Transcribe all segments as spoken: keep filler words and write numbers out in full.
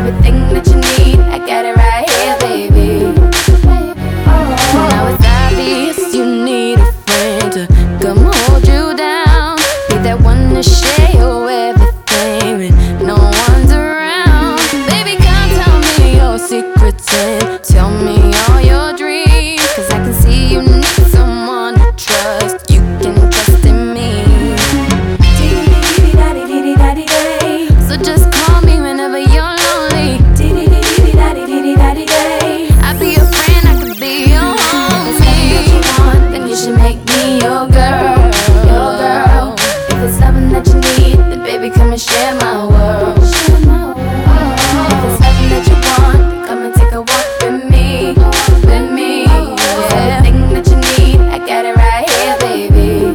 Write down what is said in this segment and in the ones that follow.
Everything that you need, I got it right here, baby. Now it's obvious you need a friend to come hold you down. Be that one to share your everything when no one's around. Baby, come tell me your secrets and tell me all your dreams, 'cause I can see you need someone to trust. You can trust in me. So just call me whenever you're lonely. I'll be your friend, I can be your homie. If it's something that you want, then you should make me your girl, your girl. If it's something that you need, then baby come and share my world. If it's something that you want, then come and take a walk with me, with me. Everything that you need, I got it right here, baby.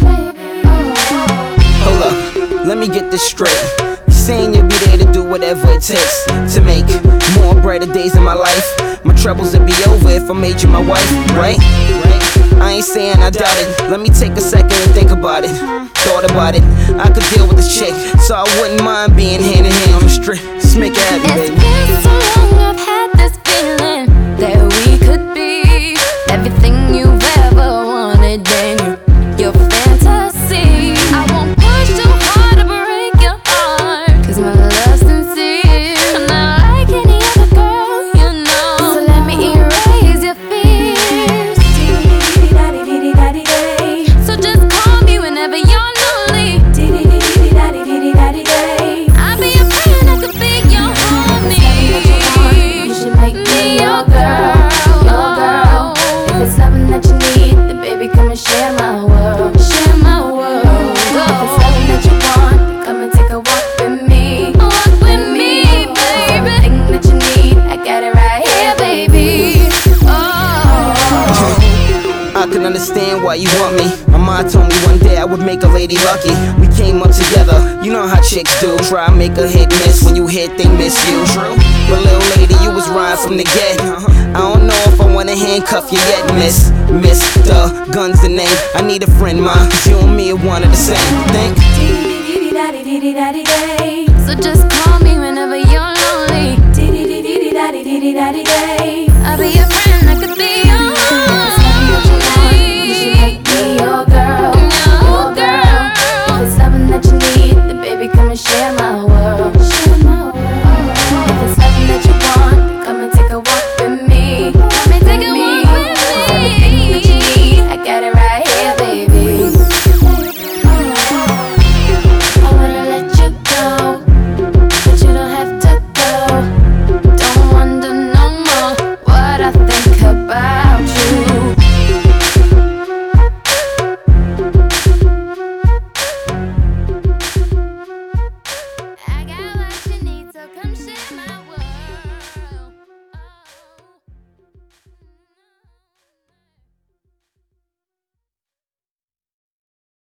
Hold up, let me get this straight. You saying you'll be there to do whatever it takes to make more brighter days in my life. My troubles would be over if I made you my wife, right? I ain't saying I doubt it. Let me take a second and think about it. Thought about it. I could deal with this chick, so I wouldn't mind being hand in hand on the street. Just make it happen, baby. It's been so long I've had this feeling that we could be everything you've ever wanted, and your fantasy. I won't push too hard to break your heart, 'cause my love's sincere. I'm not like any other girl, you know. So let me erase your fears. So just call me whenever you're lonely. I'll be your friend, I could be your homie. You should make me your girl, your girl. If it's something that you need, then baby come and share my world, share my world. If it's something that you want, then come and take a walk with me, walk with me, baby. Everything that you need, I got it right here, baby. Oh. I can understand why you want me. My mom told me one day I would make a lady lucky. We came up together, you know how chicks do. Try and make a hit miss, when you hit they miss you. But little lady, you was right from the get. I don't know if I wanna handcuff you yet, miss. Mister Gun's the name. I need a friend, ma, 'cause you and me are one of the same. Think? So just call me